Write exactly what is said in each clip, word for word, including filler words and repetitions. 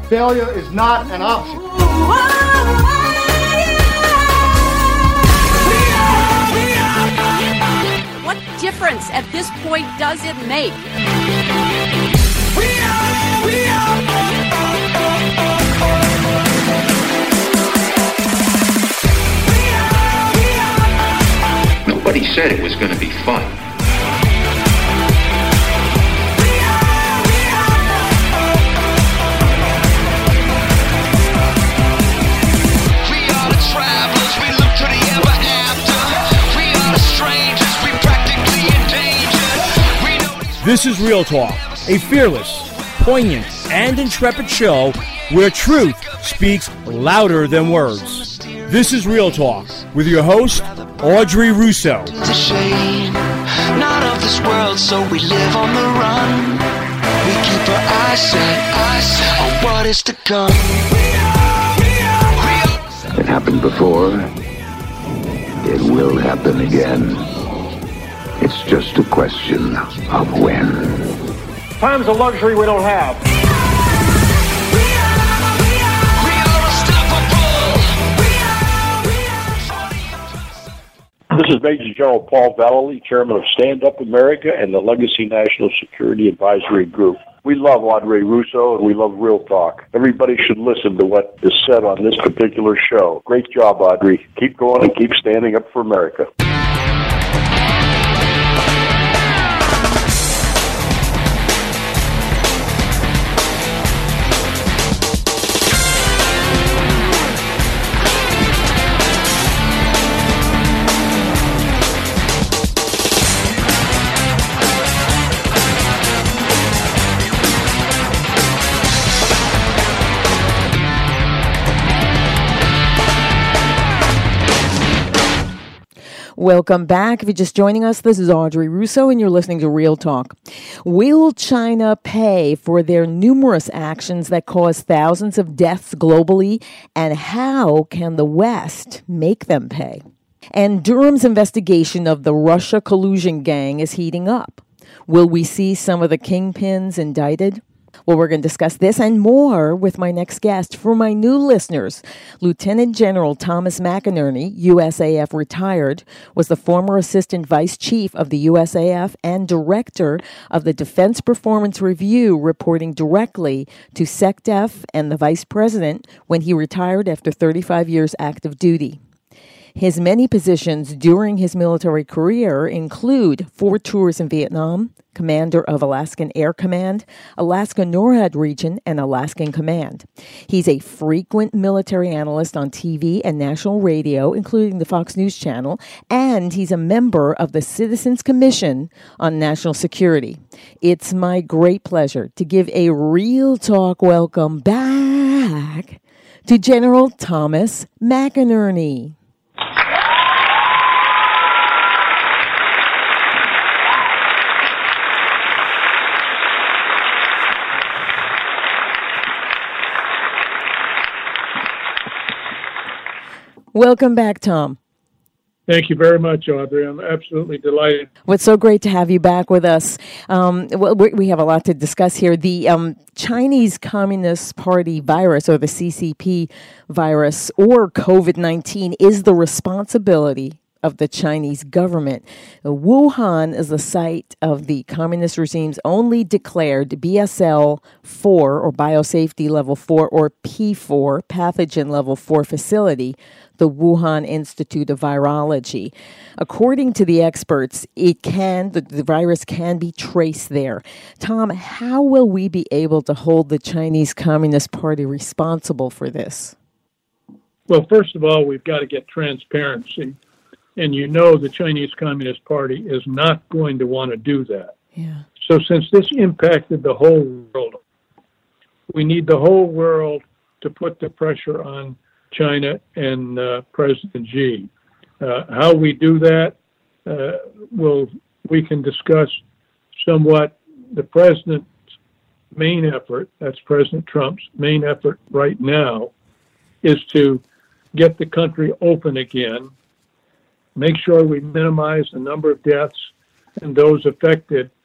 Failure is not an option. What difference at this point does it make? We are, we are. Nobody said it was going to be fun. This is Real Talk, a fearless, poignant, and intrepid show where truth speaks louder than words. This is Real Talk with your host, Audrey Russo. The shame, not of this world, so we live on the run. We keep our eyes set, eyes set on what is to come. It happened before. It will happen again. It's just a question of when. Time's a luxury we don't have. This is Major General Paul Vallely, Chairman of Stand Up America and the Legacy National Security Advisory Group. We love Audrey Russo and we love Real Talk. Everybody should listen to what is said on this particular show. Great job, Audrey. Keep going and keep standing up for America. Welcome back. If you're just joining us, this is Audrey Russo, and you're listening to Real Talk. Will China pay for their numerous actions that cause thousands of deaths globally, and how can the West make them pay? And Durham's investigation of the Russia collusion gang is heating up. Will we see some of the kingpins indicted? Well, we're going to discuss this and more with my next guest. For my new listeners, Lieutenant General Thomas McInerney, U S A F retired, was the former Assistant Vice Chief of the U S A F and Director of the Defense Performance Review, reporting directly to SecDef and the Vice President when he retired after thirty-five years active duty. His many positions during his military career include four tours in Vietnam, Commander of Alaskan Air Command, Alaska NORAD Region, and Alaskan Command. He's a frequent military analyst on T V and national radio, including the Fox News Channel, and he's a member of the Citizens Commission on National Security. It's my great pleasure to give a Real Talk welcome back to General Thomas McInerney. Welcome back, Tom. Thank you very much, Audrey. I'm absolutely delighted. Well, it's so great to have you back with us. Um, well, we have a lot to discuss here. The um, Chinese Communist Party virus, or the C C P virus, or COVID nineteen, is the responsibility of the Chinese government. Wuhan is the site of the communist regime's only declared B S L four, or biosafety level four, or P four, pathogen level four facility, the Wuhan Institute of Virology. According to the experts, it can the, the virus can be traced there. Tom, how will we be able to hold the Chinese Communist Party responsible for this? Well, first of all, we've got to get transparency. And you know the Chinese Communist Party is not going to want to do that. Yeah. So since this impacted the whole world, we need the whole world to put the pressure on China and uh, President Xi. Uh, how we do that, uh, will we can discuss somewhat. The president's main effort, that's President Trump's main effort right now, is to get the country open again, make sure we minimize the number of deaths and those affected,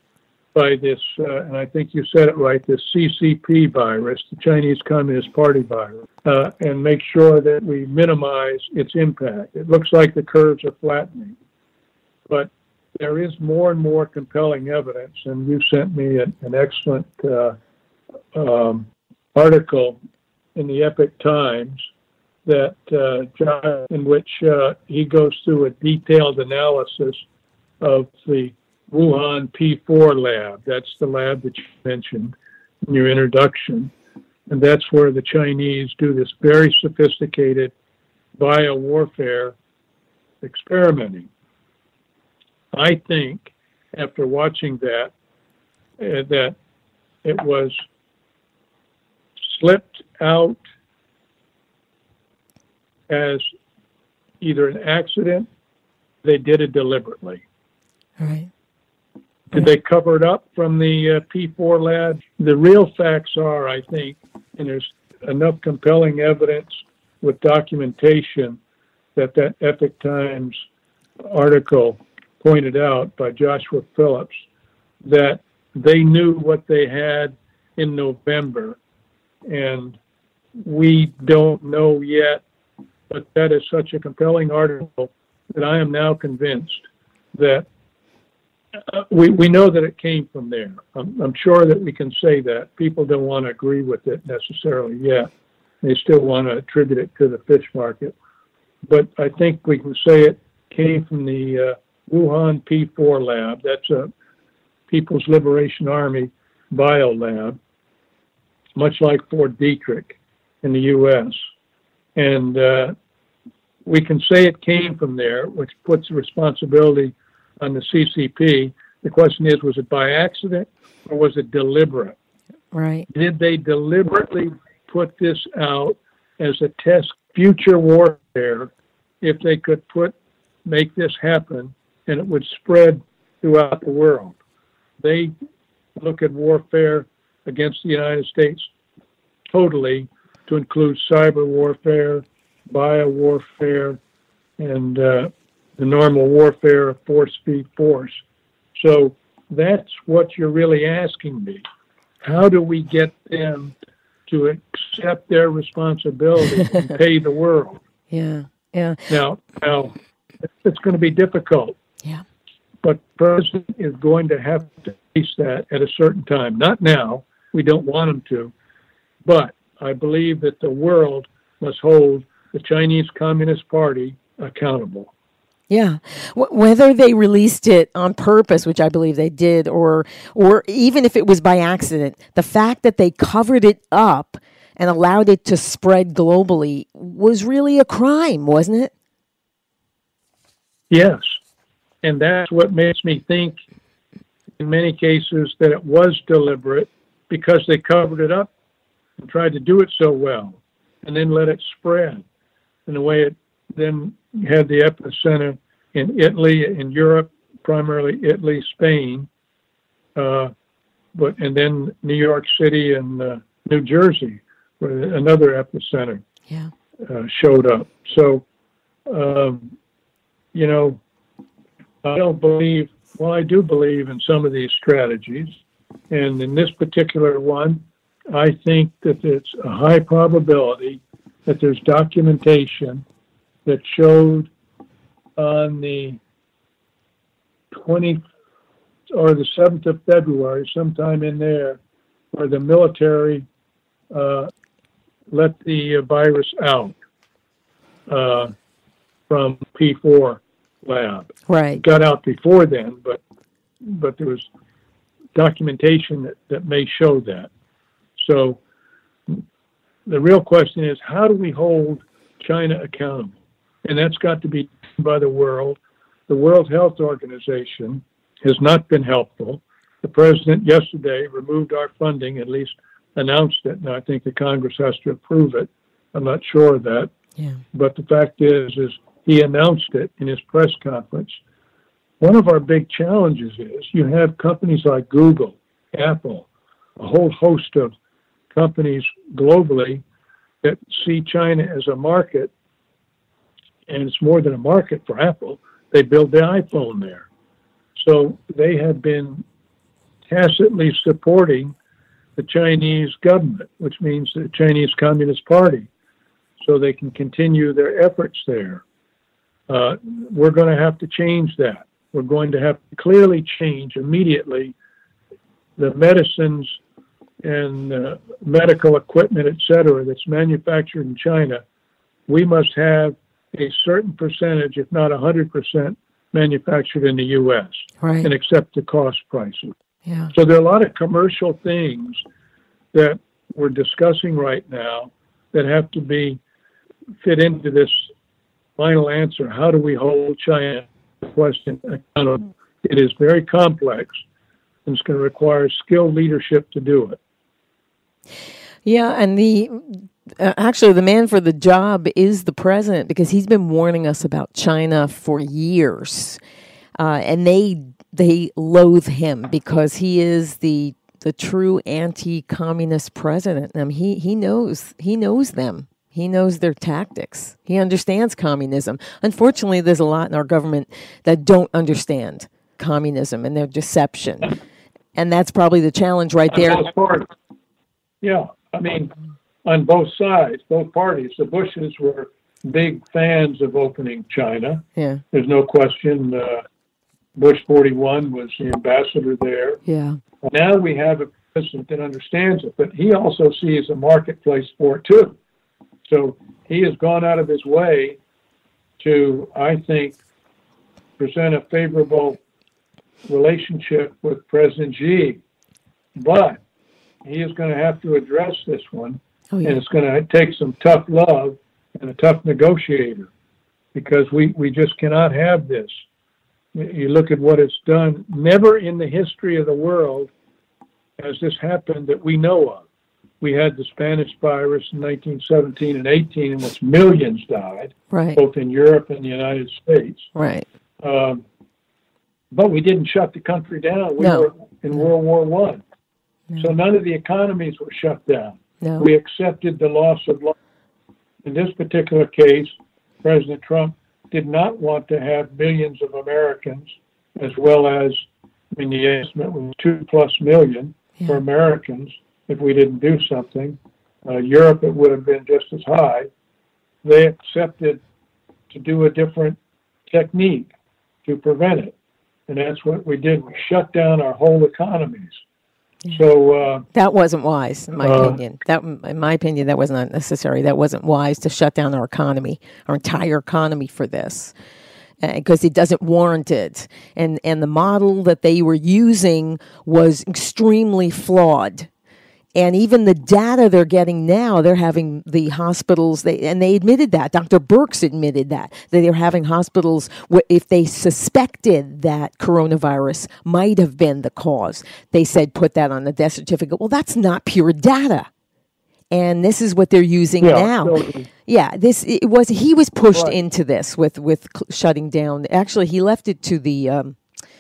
by this, uh, and I think you said it right, this C C P virus, the Chinese Communist Party virus, uh, and make sure that we minimize its impact. It looks like the curves are flattening, but there is more and more compelling evidence, and you sent me an, an excellent uh, um, article in the Epoch Times that uh, John, in which uh, he goes through a detailed analysis of the Wuhan P four lab. That's the lab that you mentioned in your introduction. And that's where the Chinese do this very sophisticated biowarfare experimenting. I think, after watching that, uh, that it was slipped out as either an accident, they did it deliberately. All right. Did they cover it up from the uh, P four lab? The real facts are, I think, and there's enough compelling evidence with documentation that that Epoch Times article pointed out by Joshua Phillips, that they knew what they had in November, and we don't know yet, but that is such a compelling article that I am now convinced that Uh, we, we know that it came from there. I'm, I'm sure that we can say that. People don't want to agree with it necessarily yet. They still want to attribute it to the fish market. But I think we can say it came from the uh, Wuhan P four lab. That's a People's Liberation Army bio lab, much like Fort Detrick in the U S. And uh, we can say it came from there, which puts the responsibility on the C C P. The question is, was it by accident or was it deliberate? Right. Did they deliberately put this out as a test future warfare if they could put make this happen and it would spread throughout the world? They look at warfare against the United States totally to include cyber warfare, bio warfare, and uh, the normal warfare of force feed force. So that's what you're really asking me. How do we get them to accept their responsibility and pay the world? Yeah, yeah. Now, now it's going to be difficult. Yeah. But the president is going to have to face that at a certain time. Not now. We don't want him to. But I believe that the world must hold the Chinese Communist Party accountable. Yeah, w- whether they released it on purpose, which I believe they did, or or even if it was by accident, the fact that they covered it up and allowed it to spread globally was really a crime, wasn't it? Yes, and that's what makes me think, in many cases, that it was deliberate because they covered it up and tried to do it so well, and then let it spread in a way it then had the epicenter in Italy, in Europe, primarily Italy, Spain, uh, but and then New York City and uh, New Jersey, where another epicenter yeah. uh, showed up. So, um, you know, I don't believe, well, I do believe in some of these strategies, and in this particular one, I think that it's a high probability that there's documentation that showed on the twentieth or the seventh of February, sometime in there, where the military uh, let the uh, virus out uh, from P four lab. Right. It got out before then, but but there was documentation that, that may show that. So the real question is, how do we hold China accountable? And that's got to be done by the world. The World Health Organization has not been helpful. The president yesterday removed our funding, at least announced it, and I think the Congress has to approve it. I'm not sure of that. Yeah. But the fact is, is he announced it in his press conference. One of our big challenges is you have companies like Google, Apple, a whole host of companies globally that see China as a market, and it's more than a market for Apple. They build the iPhone there. So they have been tacitly supporting the Chinese government, which means the Chinese Communist Party, so they can continue their efforts there. Uh, we're going to have to change that. We're going to have to clearly change immediately the medicines and uh, medical equipment, et cetera, that's manufactured in China. We must have a certain percentage, if not one hundred percent, manufactured in the U S Right. and accept the cost prices. Yeah. So there are a lot of commercial things that we're discussing right now that have to be fit into this final answer. How do we hold China question accountable? It is very complex, and it's going to require skilled leadership to do it. Yeah, and the uh, actually the man for the job is the president, because he's been warning us about China for years, uh, and they they loathe him because he is the the true anti-communist president. I mean, he he knows he knows them. He knows their tactics. He understands communism. Unfortunately, there's a lot in our government that don't understand communism and their deception, and that's probably the challenge right there. Yeah, I mean, on both sides, both parties, the Bushes were big fans of opening China. Yeah, there's no question. Uh, Bush forty-one was the ambassador there. Yeah. Now we have a president that understands it, but he also sees a marketplace for it too. So he has gone out of his way to, I think, present a favorable relationship with President Xi. But he is going to have to address this one, oh, yeah. and it's going to take some tough love and a tough negotiator, because we, we just cannot have this. You look at what it's done. Never in the history of the world has this happened that we know of. We had the Spanish virus in nineteen seventeen and eighteen, in which millions died, right. both in Europe and the United States. Right. Um, but we didn't shut the country down. We no. were in World War One. No. So none of the economies were shut down. No. We accepted the loss of life. In this particular case, President Trump did not want to have millions of Americans, as well as, I mean, the estimate was two plus million yeah. for Americans if we didn't do something. Uh, Europe, it would have been just as high. They accepted to do a different technique to prevent it. And that's what we did. We shut down our whole economies. Yeah. So uh, that wasn't wise, in my uh, opinion. That, in my opinion, that was not necessary. That wasn't wise to shut down our economy, our entire economy, for this, because uh, it doesn't warrant it. And and the model that they were using was extremely flawed. And even the data they're getting now, they're having the hospitals, they, and they admitted that. Doctor Birx admitted that, that they're having hospitals, if they suspected that coronavirus might have been the cause, they said, put that on the death certificate. Well, that's not pure data. And this is what they're using yeah, now. So, yeah, this it was. He was pushed right. into this with, with shutting down. Actually, he left it to the, um,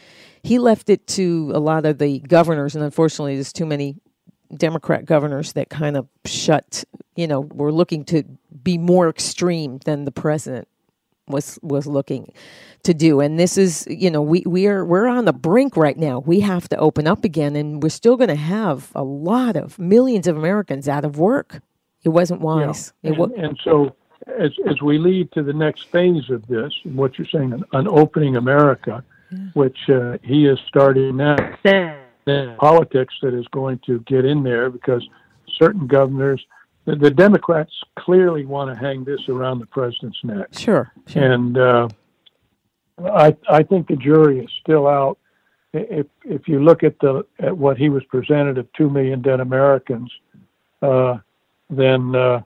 he left it to a lot of the governors, and unfortunately there's too many Democrat governors that kind of shut, you know, were looking to be more extreme than the president was was looking to do. And this is, you know, we, we are we're on the brink right now. We have to open up again, and we're still going to have a lot of millions of Americans out of work. It wasn't wise. Yeah. It wa- and, and so as as we lead to the next phase of this, what you're saying, an, an opening America, yeah. which uh, he is starting now. Politics that is going to get in there, because certain governors, the, the Democrats clearly want to hang this around the president's neck. Sure. sure. And uh, I I think the jury is still out. If if you look at the at what he was presented of two million dead Americans, uh, then uh,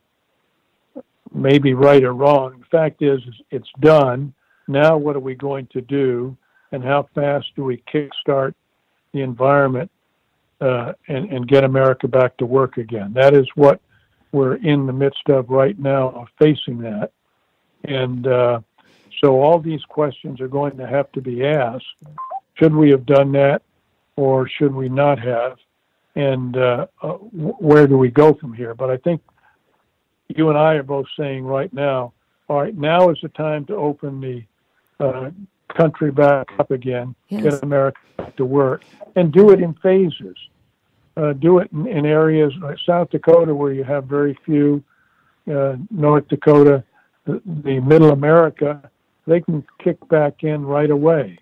maybe right or wrong. The fact is, it's done. Now what are we going to do, and how fast do we kickstart the environment uh, and, and get America back to work again? That is what we're in the midst of right now, of facing that. And uh, so all these questions are going to have to be asked. Should we have done that, or should we not have? And uh, uh, where do we go from here? But I think you and I are both saying right now, all right, now is the time to open the uh, country back up again, yes. get America out to work, and do it in phases. Uh, do it in, in areas like South Dakota where you have very few, uh, North Dakota, the, the Middle America, they can kick back in right away.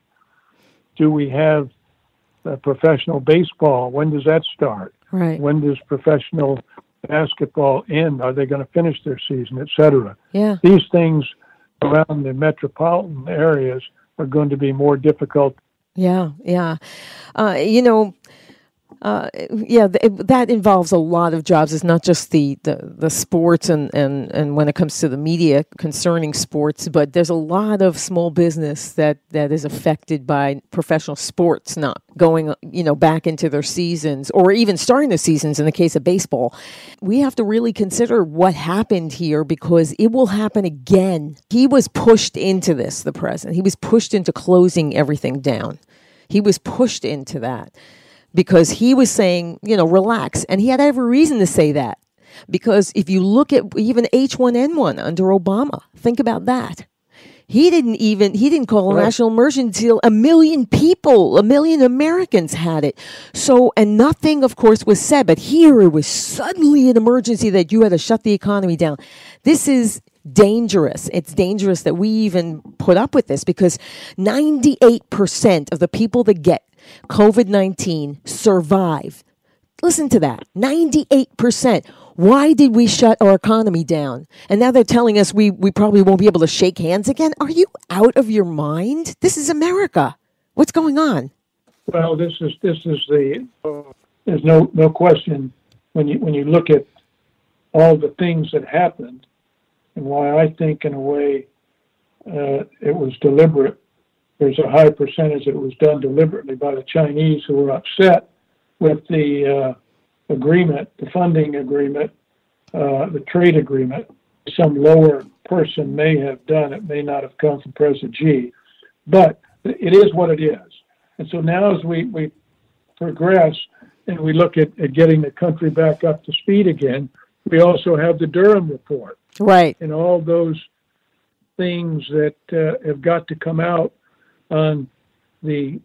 Do we have uh, professional baseball? When does that start? Right. When does professional basketball end? Are they going to finish their season, et cetera? Yeah. These things around the metropolitan areas are going to be more difficult. Yeah, yeah. Uh, you know, uh, yeah, th- that involves a lot of jobs. It's not just the, the, the sports and, and, and when it comes to the media concerning sports, but there's a lot of small business that, that is affected by professional sports not going, you know, back into their seasons or even starting the seasons in the case of baseball. We have to really consider what happened here because it will happen again. He was pushed into this, the president. He was pushed into closing everything down. He was pushed into that. Because he was saying, you know, relax. And he had every reason to say that. Because if you look at even H one N one under Obama, think about that. He didn't even, he didn't call a Right. national emergency until a million people, a million Americans had it. So, and nothing, of course, was said. But here it was suddenly an emergency that you had to shut the economy down. This is dangerous. It's dangerous that we even put up with this because ninety-eight percent of the people that get COVID nineteen survive. Listen to that. ninety-eight percent. Why did we shut our economy down? And now they're telling us we, we probably won't be able to shake hands again. Are you out of your mind? This is America. What's going on? Well, this is this is the uh, there's no no question when you when you look at all the things that happened and why I think in a way uh, it was deliberate. There's a high percentage that it was done deliberately by the Chinese who were upset with the uh, agreement, the funding agreement, uh, the trade agreement. Some lower person may have done it, may not have come from President Xi, but it is what it is. And so now as we, we progress and we look at, at getting the country back up to speed again, we also have the Durham report. Right. And all those things that uh, have got to come out on the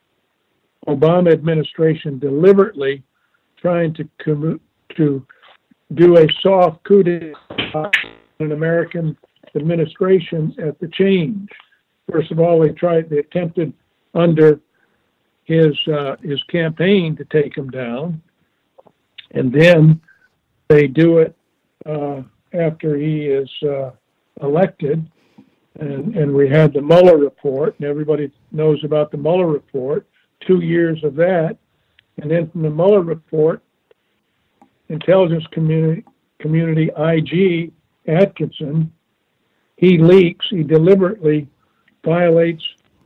Obama administration deliberately trying to com- to do a soft coup d'etat in an American administration at the change. First of all, they tried, they attempted under his uh, his campaign to take him down, and then they do it uh, after he is uh, elected. And, and we had the Mueller report, and everybody knows about the Mueller report, two years of that. And then from the Mueller report, intelligence community, community I G Atkinson, he leaks, he deliberately violates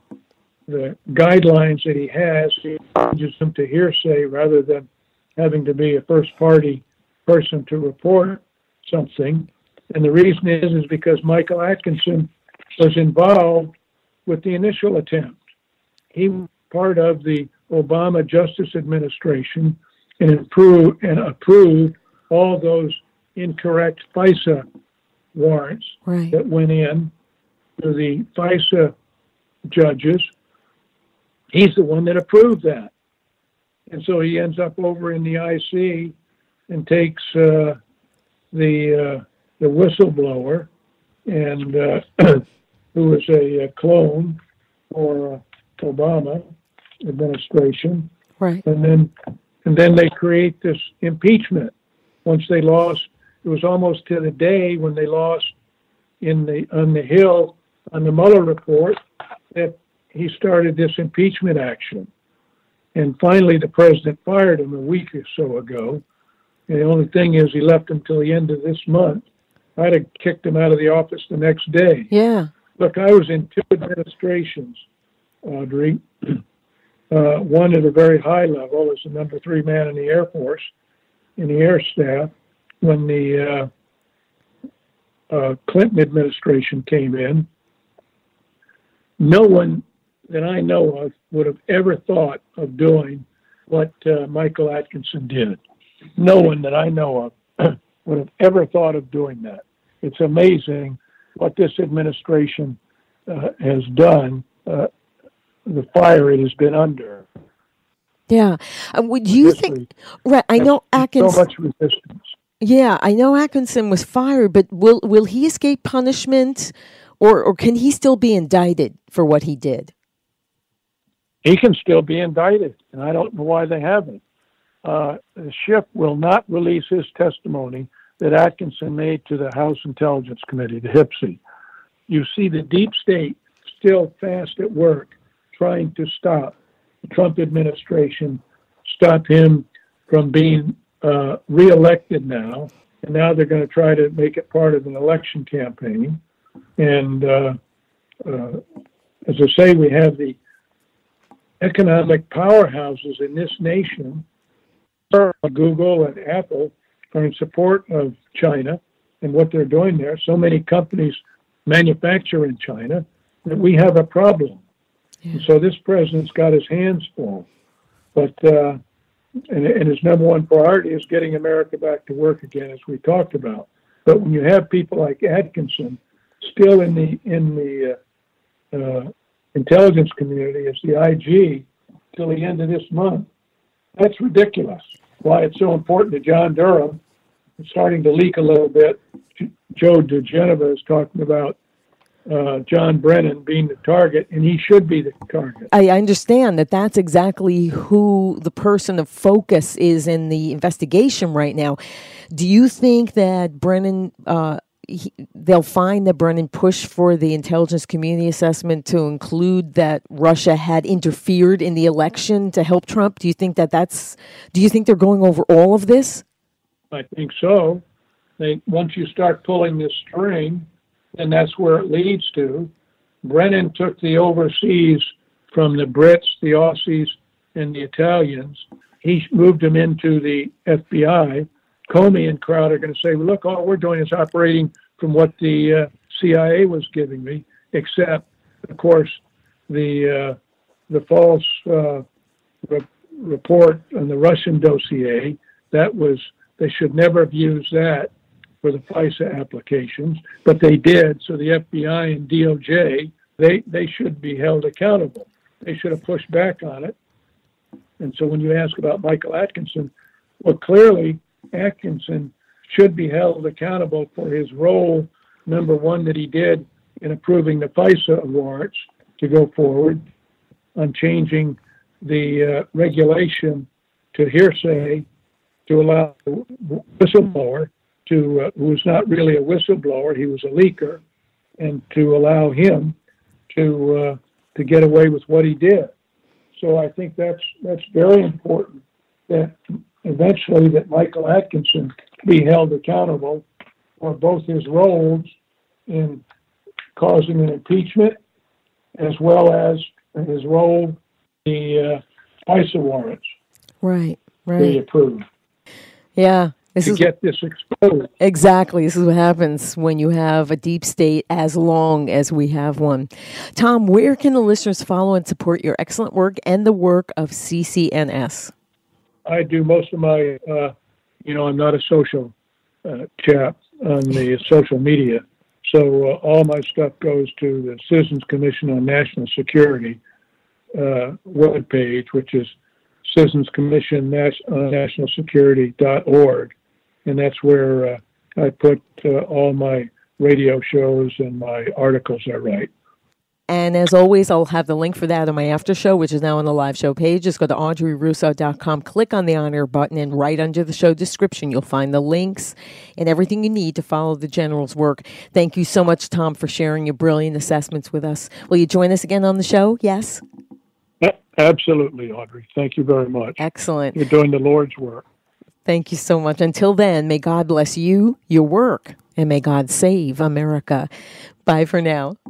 the guidelines that he has. He changes them to hearsay rather than having to be a first party person to report something. And the reason is, is because Michael Atkinson was involved with the initial attempt. He was part of the Obama Justice Administration and approved, and approved all those incorrect FISA warrants right. that went in to the FISA judges. He's the one that approved that. And so he ends up over in the I C and takes uh, the uh, the whistleblower and uh, who was a, a clone for uh, Obama administration, right? And then, and then they create this impeachment. Once they lost, it was almost to the day when they lost in the on the Hill on the Mueller report that he started this impeachment action. And finally, the president fired him a week or so ago. And the only thing is, he left him till the end of this month. I'd have kicked him out of the office the next day. Yeah. Look, I was in two administrations, Audrey. Uh, one at a very high level as the number three man in the Air Force, in the Air Staff, when the uh, uh, Clinton administration came in. No one that I know of would have ever thought of doing what uh, Michael Atkinson did. No one that I know of would have ever thought of doing that. It's amazing what this administration uh, has done, uh, the fire it has been under. Yeah. Uh, would you history. think? Right. I know Atkinson. So much resistance. Yeah, I know Atkinson was fired, but will will he escape punishment, or or can he still be indicted for what he did? He can still be indicted, and I don't know why they haven't. Uh, Schiff will not release his testimony that Atkinson made to the House Intelligence Committee, the H I P S I. You see the deep state still fast at work trying to stop the Trump administration, stop him from being uh, reelected now. And now they're going to try to make it part of an election campaign. And uh, uh, as I say, we have the economic powerhouses in this nation. Google and Apple are in support of China and what they're doing there. So many companies manufacture in China that we have a problem. Yeah. And so this president's got his hands full. But uh, and, and his number one priority is getting America back to work again, as we talked about. But when you have people like Atkinson still in the in the uh, uh, intelligence community as the I G till the end of this month, that's ridiculous. Why it's so important to John Durham. It's starting to leak a little bit. Joe DeGeneva is talking about uh, John Brennan being the target, and he should be the target. I understand that that's exactly who the person of focus is in the investigation right now. Do you think that Brennan, uh, he, they'll find that Brennan pushed for the intelligence community assessment to include that Russia had interfered in the election to help Trump? Do you think that that's, do you think they're going over all of this? I think so. They, once you start pulling this string, then that's where it leads to. Brennan took the overseas from the Brits, the Aussies, and the Italians. He moved them into the F B I. Comey and crowd are going to say, well, look, all we're doing is operating from what the uh, C I A was giving me, except, of course, the uh, the false uh, re- report on the Russian dossier. That was, they should never have used that for the FISA applications, but they did. So the F B I and D O J, they, they should be held accountable. They should have pushed back on it. And so when you ask about Michael Atkinson, well, clearly Atkinson should be held accountable for his role, number one, that he did in approving the FISA warrants to go forward on changing the uh, regulation to hearsay to allow the whistleblower to, uh, who was not really a whistleblower, he was a leaker, and to allow him to uh, to get away with what he did. So I think that's that's very important that eventually that Michael Atkinson be held accountable for both his roles in causing an impeachment as well as his role in the uh, FISA warrants. Right, right. Be approved. Yeah. This to is, get this exposed. Exactly. This is what happens when you have a deep state as long as we have one. Tom, where can the listeners follow and support your excellent work and the work of C C N S? I do most of my, uh, you know, I'm not a social uh, chap on the social media. So uh, all my stuff goes to the Citizens Commission on National Security uh, webpage, which is Citizens Commission on National Security dot org. And that's where uh, I put uh, all my radio shows and my articles I write. And as always, I'll have the link for that on my after show, which is now on the live show page. Just go to audrey russo dot com, click on the on air button, and right under the show description, you'll find the links and everything you need to follow the General's work. Thank you so much, Tom, for sharing your brilliant assessments with us. Will you join us again on the show? Yes? Absolutely, Audrey. Thank you very much. Excellent. You're doing the Lord's work. Thank you so much. Until then, may God bless you, your work, and may God save America. Bye for now.